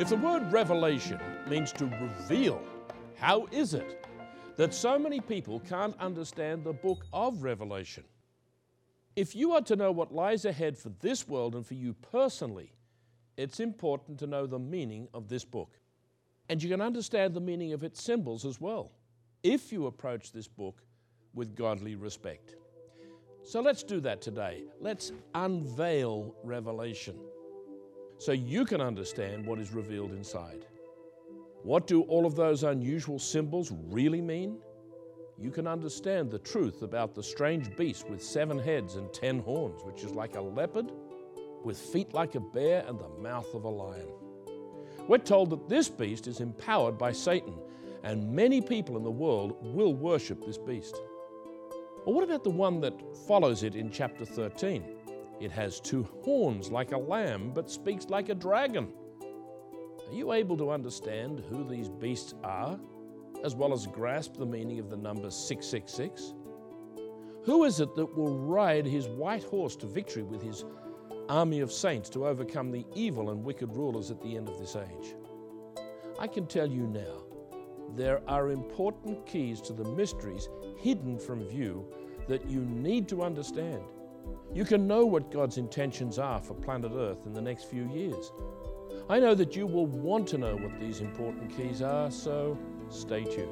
If the word revelation means to reveal, how is it that so many people can't understand the book of Revelation? If you are to know what lies ahead for this world and for you personally, it's important to know the meaning of this book. And you can understand the meaning of its symbols as well, if you approach this book with godly respect. So let's do that today. Let's unveil Revelation so you can understand what is revealed inside. What do all of those unusual symbols really mean? You can understand the truth about the strange beast with 7 heads and 10 horns, which is like a leopard, with feet like a bear and the mouth of a lion. We're told that this beast is empowered by Satan, and many people in the world will worship this beast. Well, what about the one that follows it in chapter 13? It has 2 horns like a lamb, but speaks like a dragon. Are you able to understand who these beasts are, as well as grasp the meaning of the number 666? Who is it that will ride his white horse to victory with his army of saints to overcome the evil and wicked rulers at the end of this age? I can tell you now, there are important keys to the mysteries hidden from view that you need to understand. You can know what God's intentions are for planet Earth in the next few years. I know that you will want to know what these important keys are, so stay tuned.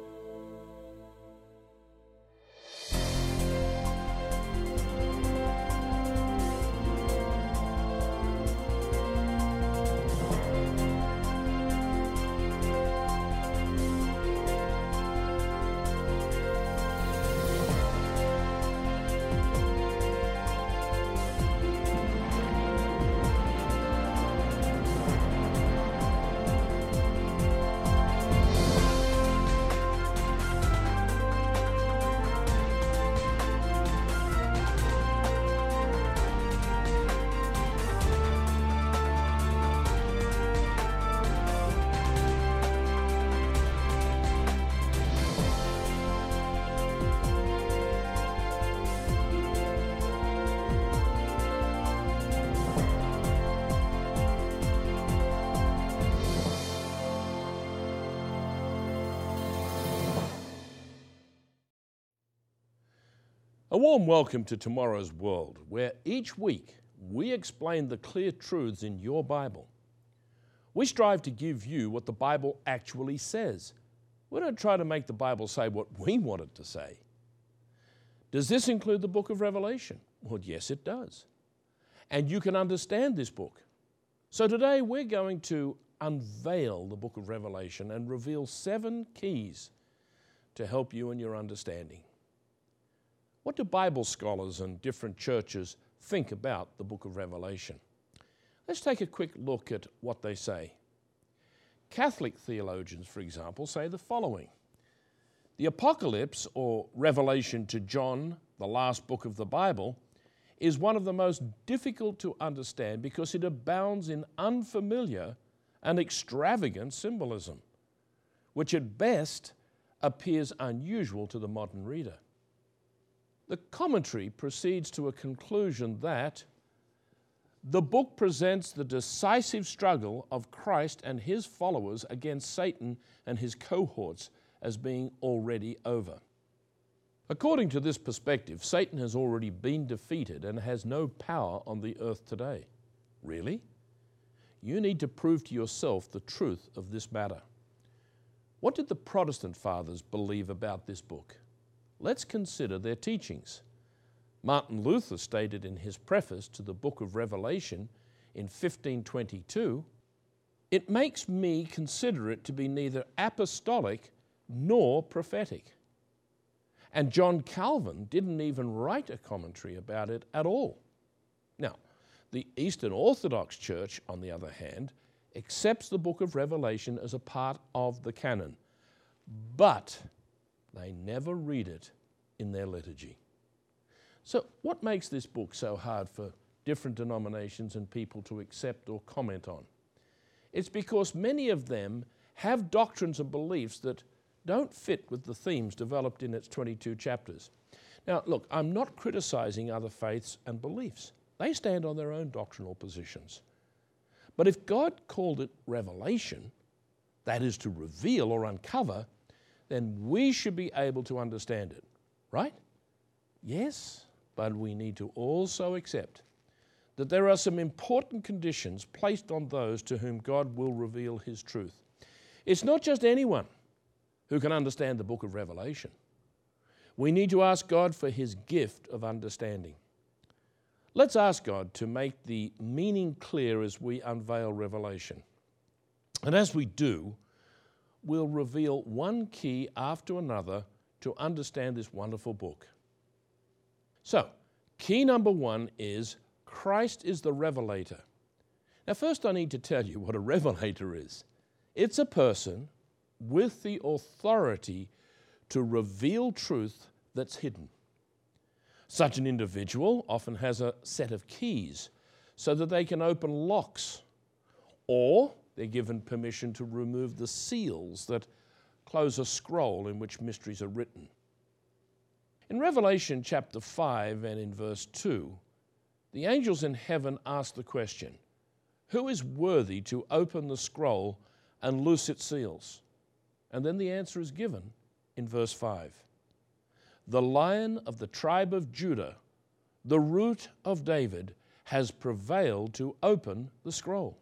A warm welcome to Tomorrow's World, where each week we explain the clear truths in your Bible. We strive to give you what the Bible actually says. We don't try to make the Bible say what we want it to say. Does this include the book of Revelation? Well, yes, it does. And you can understand this book. So today we're going to unveil the book of Revelation and reveal 7 keys to help you in your understanding. What do Bible scholars and different churches think about the book of Revelation? Let's take a quick look at what they say. Catholic theologians, for example, say the following. The Apocalypse, or Revelation to John, the last book of the Bible, is one of the most difficult to understand because it abounds in unfamiliar and extravagant symbolism, which at best appears unusual to the modern reader. The commentary proceeds to a conclusion that the book presents the decisive struggle of Christ and his followers against Satan and his cohorts as being already over. According to this perspective, Satan has already been defeated and has no power on the earth today. Really? You need to prove to yourself the truth of this matter. What did the Protestant fathers believe about this book? Let's consider their teachings. Martin Luther stated in his preface to the book of Revelation in 1522, "It makes me consider it to be neither apostolic nor prophetic." And John Calvin didn't even write a commentary about it at all. Now, the Eastern Orthodox Church, on the other hand, accepts the book of Revelation as a part of the canon, but they never read it in their liturgy. So what makes this book so hard for different denominations and people to accept or comment on? It's because many of them have doctrines and beliefs that don't fit with the themes developed in its 22 chapters. Now, look, I'm not criticizing other faiths and beliefs. They stand on their own doctrinal positions. But if God called it revelation, that is to reveal or uncover, then we should be able to understand it, right? Yes, but we need to also accept that there are some important conditions placed on those to whom God will reveal his truth. It's not just anyone who can understand the book of Revelation. We need to ask God for his gift of understanding. Let's ask God to make the meaning clear as we unveil Revelation. And as we do, we'll reveal one key after another to understand this wonderful book. So, key number one is Christ is the revelator. Now, first I need to tell you what a revelator is. It's a person with the authority to reveal truth that's hidden. Such an individual often has a set of keys so that they can open locks, or they're given permission to remove the seals that close a scroll in which mysteries are written. In Revelation chapter 5 and in verse 2, the angels in heaven ask the question, who is worthy to open the scroll and loose its seals? And then the answer is given in verse 5. The Lion of the tribe of Judah, the Root of David, has prevailed to open the scroll.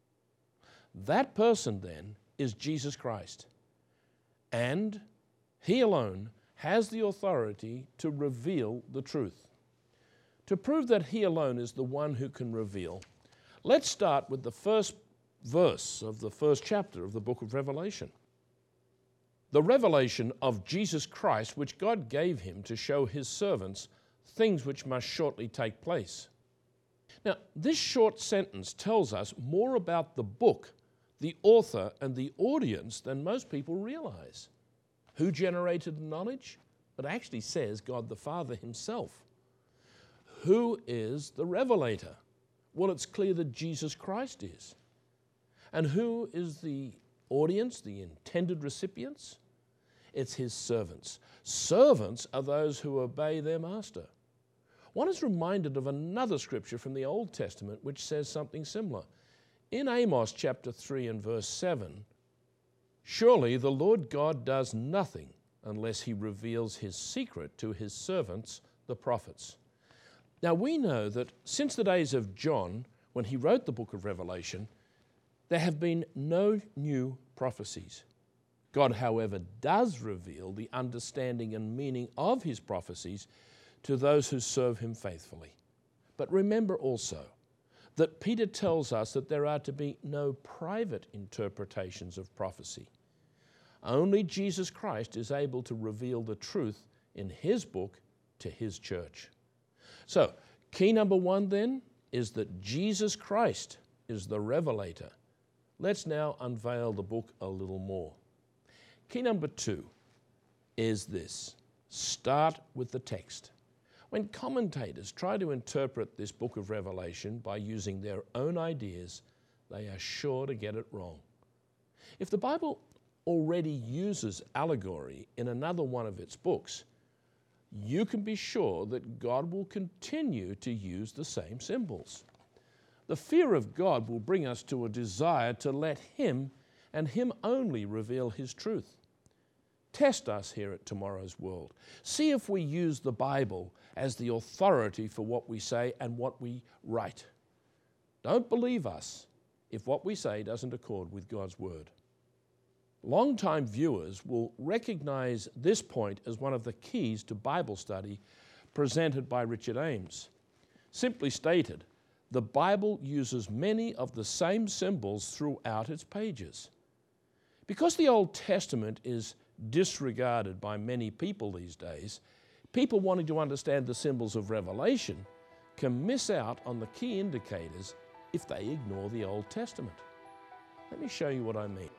That person then is Jesus Christ, and he alone has the authority to reveal the truth. To prove that he alone is the one who can reveal, let's start with the first verse of the first chapter of the book of Revelation. The revelation of Jesus Christ, which God gave him to show his servants things which must shortly take place. Now, this short sentence tells us more about the book, the author, and the audience than most people realize. Who generated knowledge? It actually says God the Father himself. Who is the revelator? Well, it's clear that Jesus Christ is. And who is the audience, the intended recipients? It's his servants. Servants are those who obey their master. One is reminded of another scripture from the Old Testament which says something similar. In Amos chapter 3 and verse 7, surely the Lord God does nothing unless he reveals his secret to his servants, the prophets. Now we know that since the days of John, when he wrote the book of Revelation, there have been no new prophecies. God, however, does reveal the understanding and meaning of his prophecies to those who serve him faithfully. But remember also that Peter tells us that there are to be no private interpretations of prophecy. Only Jesus Christ is able to reveal the truth in his book to his church. So, key number one then is that Jesus Christ is the revelator. Let's now unveil the book a little more. Key number two is this: start with the text. When commentators try to interpret this book of Revelation by using their own ideas, they are sure to get it wrong. If the Bible already uses allegory in another one of its books, you can be sure that God will continue to use the same symbols. The fear of God will bring us to a desire to let him and him only reveal his truth. Test us here at Tomorrow's World. See if we use the Bible as the authority for what we say and what we write. Don't believe us if what we say doesn't accord with God's word. Long-time viewers will recognize this point as one of the keys to Bible study presented by Richard Ames. Simply stated, the Bible uses many of the same symbols throughout its pages. Because the Old Testament is disregarded by many people these days, people wanting to understand the symbols of Revelation can miss out on the key indicators if they ignore the Old Testament. Let me show you what I mean.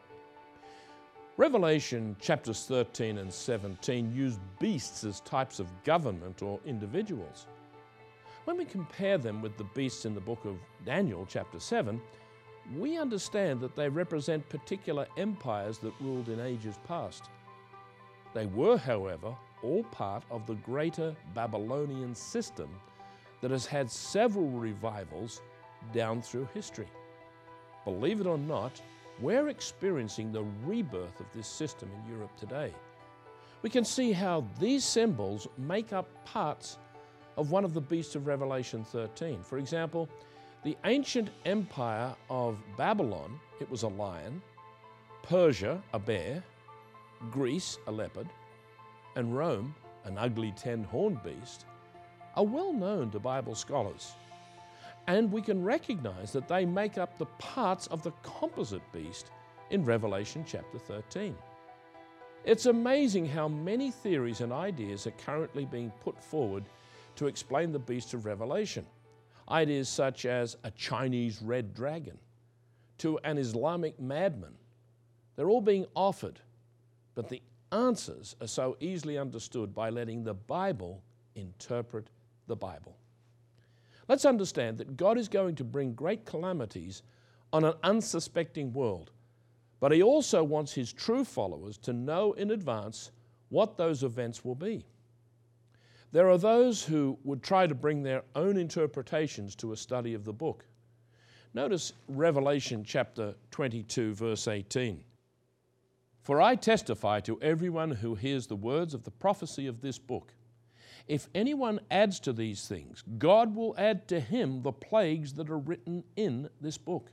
Revelation chapters 13 and 17 use beasts as types of government or individuals. When we compare them with the beasts in the book of Daniel chapter 7, we understand that they represent particular empires that ruled in ages past. They were, however, all part of the greater Babylonian system that has had several revivals down through history. believe it or not, we're experiencing the rebirth of this system in Europe today. We can see how these symbols make up parts of one of the beasts of Revelation 13. For example, the ancient empire of Babylon, it was a lion, Persia, a bear, Greece, a leopard, and Rome, an ugly 10-horned beast, are well known to Bible scholars. And we can recognize that they make up the parts of the composite beast in Revelation chapter 13. It's amazing how many theories and ideas are currently being put forward to explain the beast of Revelation. Ideas such as a Chinese red dragon to an Islamic madman. They're all being offered, but the answers are so easily understood by letting the Bible interpret the Bible. Let's understand that God is going to bring great calamities on an unsuspecting world, but He also wants His true followers to know in advance what those events will be. There are those who would try to bring their own interpretations to a study of the book. Notice Revelation chapter 22, verse 18. For I testify to everyone who hears the words of the prophecy of this book. If anyone adds to these things, God will add to him the plagues that are written in this book.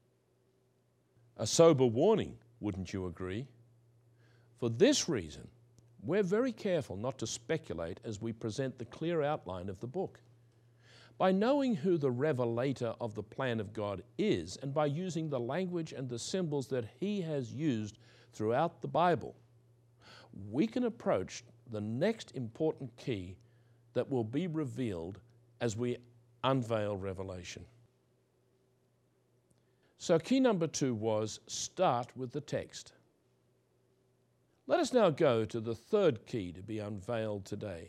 A sober warning, wouldn't you agree? For this reason, we're very careful not to speculate as we present the clear outline of the book. By knowing who the revelator of the plan of God is, and by using the language and the symbols that He has used throughout the Bible, we can approach the next important key that will be revealed as we unveil Revelation. So key number 2 was start with the text. Let us now go to the third key to be unveiled today.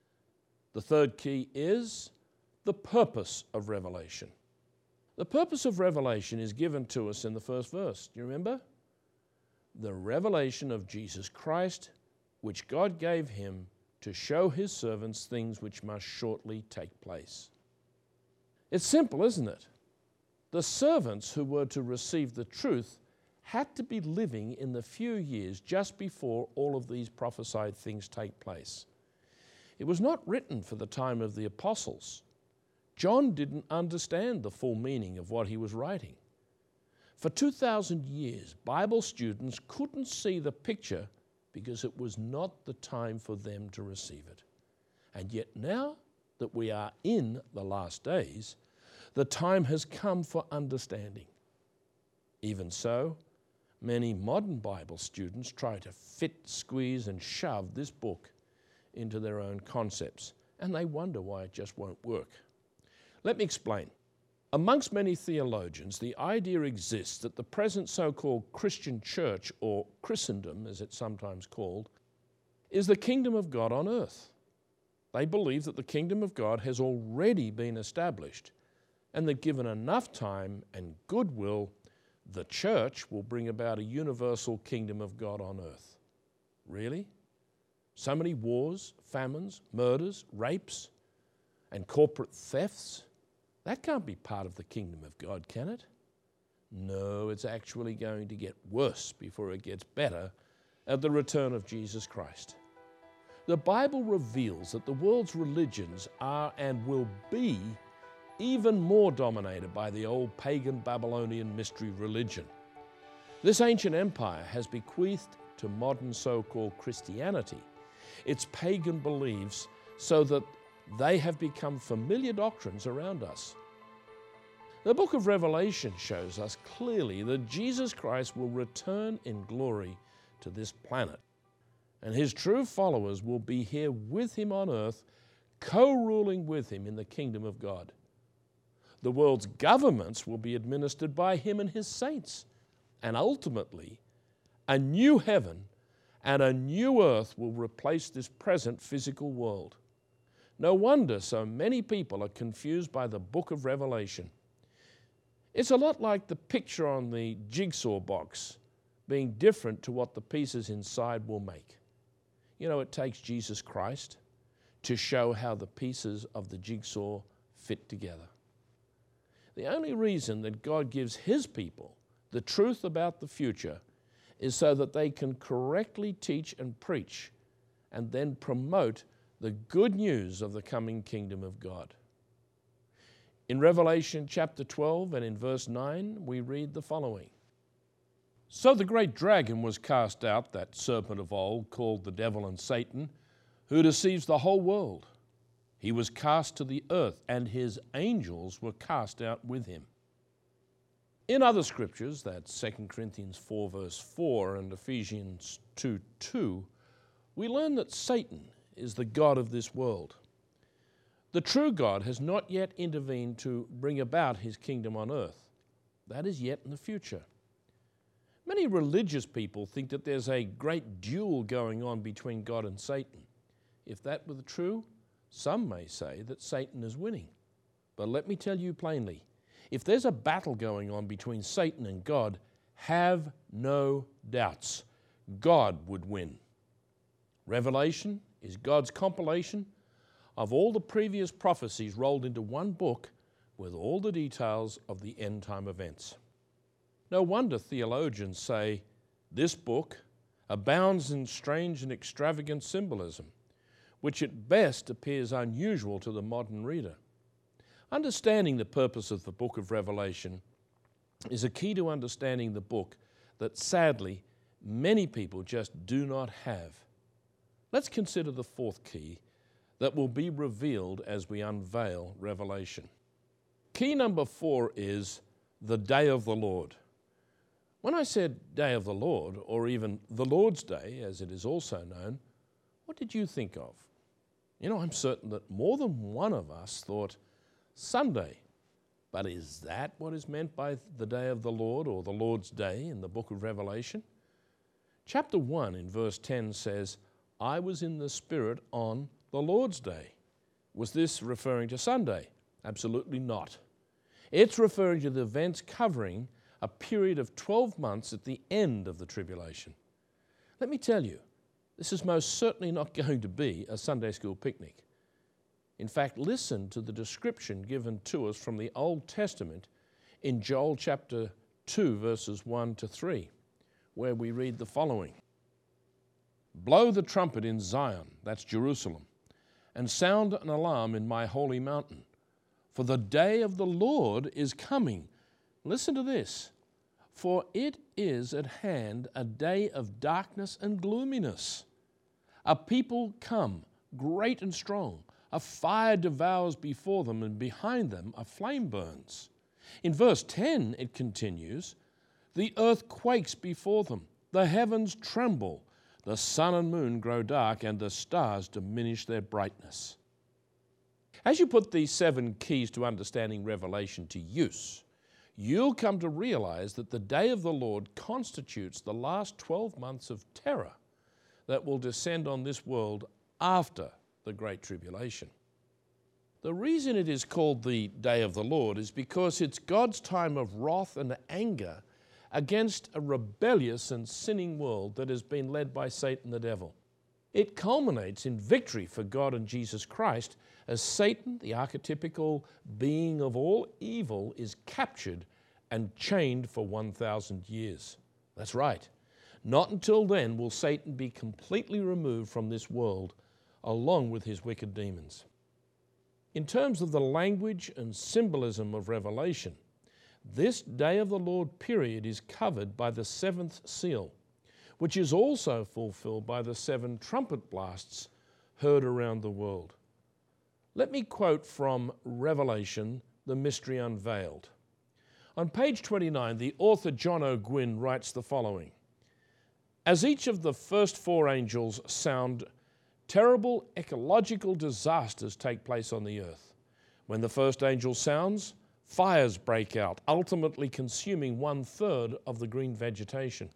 The third key is the purpose of Revelation. The purpose of Revelation is given to us in the first verse. Do you remember? The revelation of Jesus Christ, which God gave Him to show His servants things which must shortly take place. It's simple, isn't it? The servants who were to receive the truth had to be living in the few years just before all of these prophesied things take place. It was not written for the time of the apostles. John didn't understand the full meaning of what he was writing. For 2,000 years, Bible students couldn't see the picture because it was not the time for them to receive it. And yet now that we are in the last days, the time has come for understanding. Even so, many modern Bible students try to fit, squeeze, and shove this book into their own concepts, and they wonder why it just won't work. Let me explain. Amongst many theologians, the idea exists that the present so-called Christian church, or Christendom as it's sometimes called, is the kingdom of God on earth. They believe that the kingdom of God has already been established, and that given enough time and goodwill, the church will bring about a universal kingdom of God on earth. Really? So many wars, famines, murders, rapes, and corporate thefts? That can't be part of the kingdom of God, can it? No, it's actually going to get worse before it gets better at the return of Jesus Christ. The Bible reveals that the world's religions are and will be even more dominated by the old pagan Babylonian mystery religion. This ancient empire has bequeathed to modern so-called Christianity its pagan beliefs so that they have become familiar doctrines around us. The book of Revelation shows us clearly that Jesus Christ will return in glory to this planet, and His true followers will be here with Him on earth, co-ruling with Him in the kingdom of God. The world's governments will be administered by Him and His saints, and ultimately, a new heaven and a new earth will replace this present physical world. No wonder so many people are confused by the book of Revelation. It's a lot like the picture on the jigsaw box being different to what the pieces inside will make. You know, it takes Jesus Christ to show how the pieces of the jigsaw fit together. The only reason that God gives His people the truth about the future is so that they can correctly teach and preach and then promote the good news of the coming kingdom of God. In Revelation chapter 12 and in verse 9, we read the following. So the great dragon was cast out, that serpent of old, called the devil and Satan, who deceives the whole world. He was cast to the earth, and his angels were cast out with him. In other scriptures, that's 2 Corinthians 4 verse 4 and Ephesians 2:2, we learn that Satan is the god of this world. The true God has not yet intervened to bring about his kingdom on earth. That is yet in the future. Many religious people think that there's a great duel going on between God and Satan. If that were true, some may say that Satan is winning. But let me tell you plainly, if there's a battle going on between Satan and God, have no doubts. God would win. Revelation is God's compilation of all the previous prophecies rolled into one book with all the details of the end-time events. No wonder theologians say this book abounds in strange and extravagant symbolism, which at best appears unusual to the modern reader. Understanding the purpose of the book of Revelation is a key to understanding the book that sadly many people just do not have. Let's consider the fourth key that will be revealed as we unveil Revelation. Key number 4 is the day of the Lord. When I said day of the Lord, or even the Lord's Day, as it is also known, what did you think of? I'm certain that more than one of us thought Sunday. But is that what is meant by the day of the Lord or the Lord's Day in the book of Revelation? Chapter 1 in verse 10 says, I was in the Spirit on the Lord's Day. Was this referring to Sunday? Absolutely not. It's referring to the events covering a period of 12 months at the end of the tribulation. Let me tell you, this is most certainly not going to be a Sunday school picnic. In fact, listen to the description given to us from the Old Testament in Joel chapter 2, verses 1 to 3, where we read the following. Blow the trumpet in Zion, that's Jerusalem, and sound an alarm in my holy mountain, for the day of the Lord is coming. Listen to this. For it is at hand a day of darkness and gloominess. A people come, great and strong. A fire devours before them, and behind them a flame burns. In verse 10 it continues, the earth quakes before them, the heavens tremble, the sun and moon grow dark, and the stars diminish their brightness. As you put these 7 keys to understanding Revelation to use, you'll come to realize that the day of the Lord constitutes the last 12 months of terror that will descend on this world after the Great Tribulation. The reason it is called the Day of the Lord is because it's God's time of wrath and anger against a rebellious and sinning world that has been led by Satan the devil. It culminates in victory for God and Jesus Christ as Satan, the archetypical being of all evil, is captured and chained for 1,000 years. That's right. Not until then will Satan be completely removed from this world along with his wicked demons. In terms of the language and symbolism of Revelation, this Day of the Lord period is covered by the 7th seal, which is also fulfilled by the 7 trumpet blasts heard around the world. Let me quote from Revelation, The Mystery Unveiled. On page 29, the author John O'Gwyn writes the following. As each of the first 4 angels sound, terrible ecological disasters take place on the earth. When the first angel sounds, fires break out, ultimately consuming 1/3 of the green vegetation.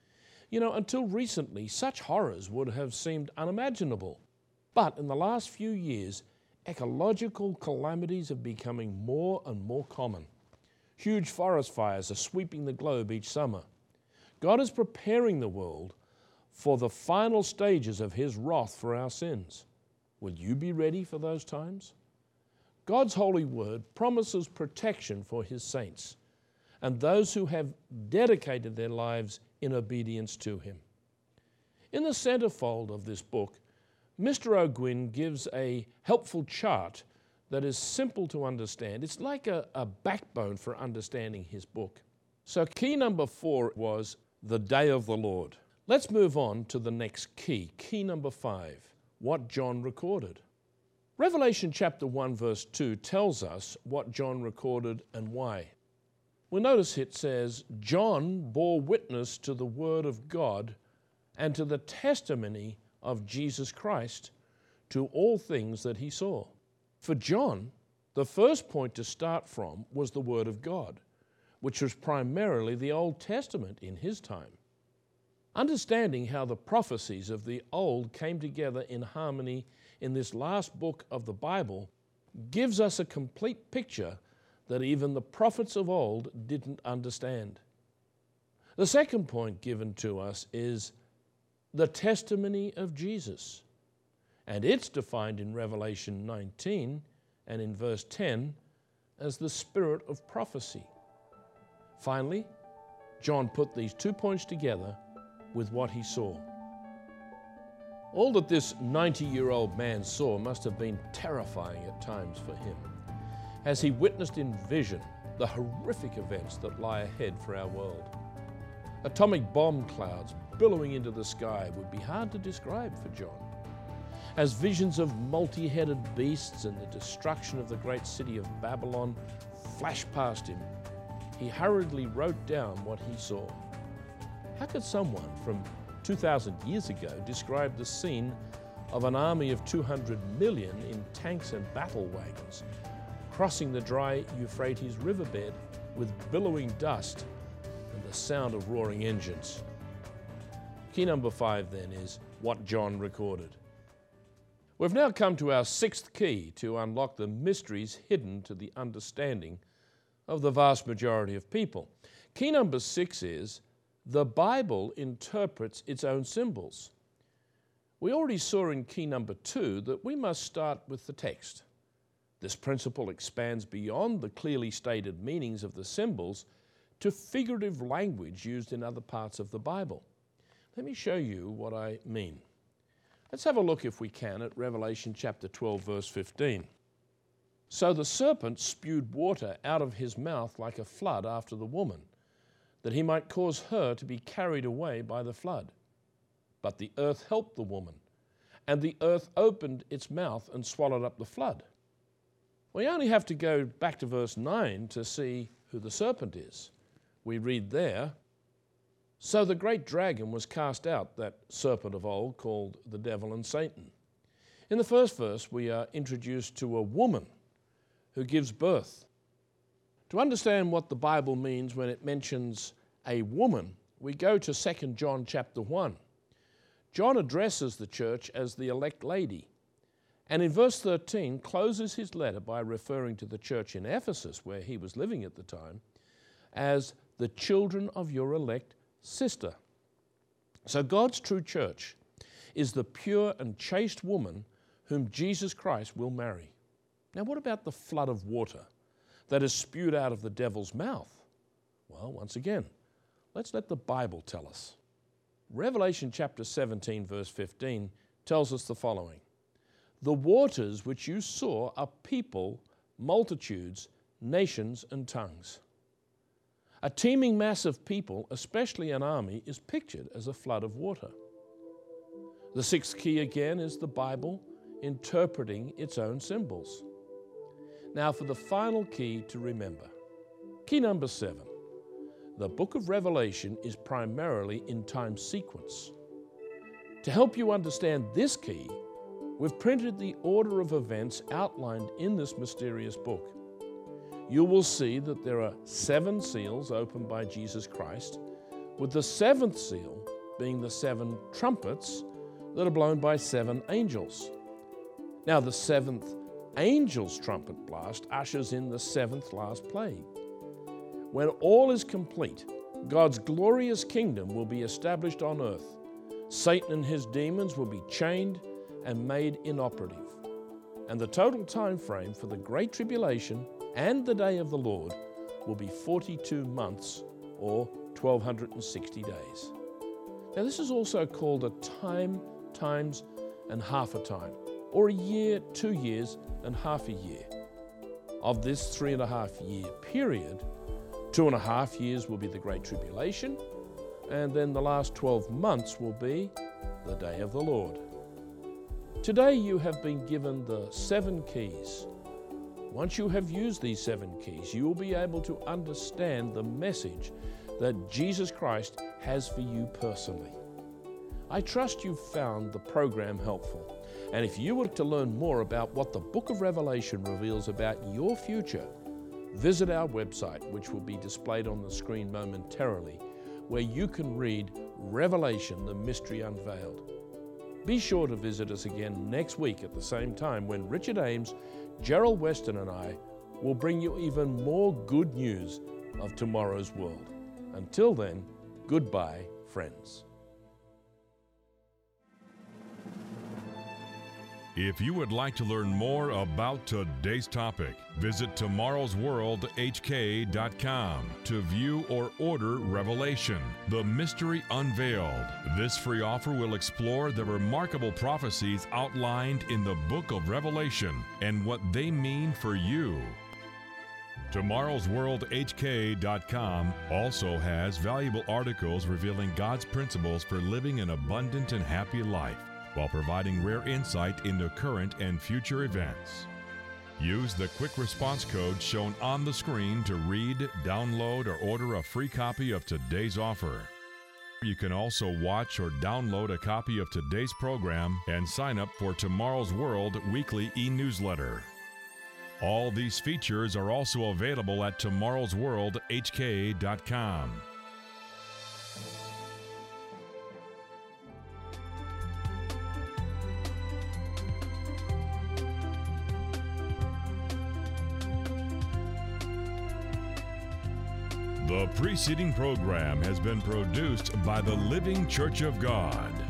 Until recently, such horrors would have seemed unimaginable. But in the last few years, ecological calamities are becoming more and more common. Huge forest fires are sweeping the globe each summer. God is preparing the world for the final stages of his wrath for our sins. Will you be ready for those times? God's holy word promises protection for his saints and those who have dedicated their lives in obedience to him. In the centerfold of this book, Mr. O'Gwyn gives a helpful chart that is simple to understand. It's like a backbone for understanding his book. So key number 4 was the day of the Lord. Let's move on to the next key, key number 5, what John recorded. Revelation chapter 1 verse 2 tells us what John recorded and why. We'll notice it says, John bore witness to the word of God and to the testimony of Jesus Christ to all things that he saw. For John, the first point to start from was the word of God, which was primarily the Old Testament in his time. Understanding how the prophecies of the Old came together in harmony in this last book of the Bible gives us a complete picture that even the prophets of old didn't understand. The second point given to us is the testimony of Jesus, and it's defined in Revelation 19 and in verse 10 as the spirit of prophecy. Finally, John put these 2 points together with what he saw. All that this 90-year-old man saw must have been terrifying at times for him, as he witnessed in vision the horrific events that lie ahead for our world. Atomic bomb clouds billowing into the sky would be hard to describe for John. As visions of multi-headed beasts and the destruction of the great city of Babylon flashed past him, he hurriedly wrote down what he saw. How could someone from 2,000 years ago describe the scene of an army of 200 million in tanks and battle wagons crossing the dry Euphrates riverbed with billowing dust and the sound of roaring engines? Key number 5 then is what John recorded. We've now come to our 6th key to unlock the mysteries hidden to the understanding of the vast majority of people. Key number 6 is the Bible interprets its own symbols. We already saw in key number 2 that we must start with the text. This principle expands beyond the clearly stated meanings of the symbols to figurative language used in other parts of the Bible. Let me show you what I mean. Let's have a look, if we can, at Revelation chapter 12, verse 15. So the serpent spewed water out of his mouth like a flood after the woman, that he might cause her to be carried away by the flood. But the earth helped the woman, and the earth opened its mouth and swallowed up the flood. We only have to go back to verse 9 to see who the serpent is. We read there, so the great dragon was cast out, that serpent of old called the devil and Satan. In the first verse, we are introduced to a woman who gives birth. To understand what the Bible means when it mentions a woman, we go to 2 John chapter 1. John addresses the church as the elect lady, and in verse 13 closes his letter by referring to the church in Ephesus, where he was living at the time, as the children of your elect sister. So God's true church is the pure and chaste woman whom Jesus Christ will marry. Now, what about the flood of water that is spewed out of the devil's mouth? Well, once again, let's let the Bible tell us. Revelation chapter 17, verse 15 tells us the following. The waters which you saw are people, multitudes, nations, and tongues. A teeming mass of people, especially an army, is pictured as a flood of water. The 6th key again is the Bible interpreting its own symbols. Now for the final key to remember. Key number 7. The book of Revelation is primarily in time sequence. To help you understand this key, we've printed the order of events outlined in this mysterious book. You will see that there are 7 seals opened by Jesus Christ, with the 7th seal being the 7 trumpets that are blown by 7 angels. Now, the 7th angel's trumpet blast ushers in the 7th last plague. When all is complete, God's glorious kingdom will be established on earth. Satan and his demons will be chained and made inoperative. And the total time frame for the Great Tribulation and the Day of the Lord will be 42 months or 1,260 days. Now this is also called a time, times, and half a time, or a year, 2 years, and half a year. Of this 3.5 year period, 2.5 years will be the Great Tribulation, and then the last 12 months will be the Day of the Lord. Today you have been given the 7 keys. Once you have used these 7 keys, you will be able to understand the message that Jesus Christ has for you personally. I trust you've found the program helpful. And if you were to learn more about what the book of Revelation reveals about your future, visit our website, which will be displayed on the screen momentarily, where you can read Revelation, the Mystery Unveiled. Be sure to visit us again next week at the same time when Richard Ames, Gerald Weston and I will bring you even more good news of tomorrow's world. Until then, goodbye, friends. If you would like to learn more about today's topic, visit tomorrowsworldhk.com to view or order Revelation, the Mystery Unveiled. This free offer will explore the remarkable prophecies outlined in the book of Revelation and what they mean for you. TomorrowsWorldHK.com also has valuable articles revealing God's principles for living an abundant and happy life, while providing rare insight into current and future events. Use the quick response code shown on the screen to read, download, or order a free copy of today's offer. You can also watch or download a copy of today's program and sign up for Tomorrow's World weekly e-newsletter. All these features are also available at TomorrowsWorldHK.com. The preceding program has been produced by the Living Church of God.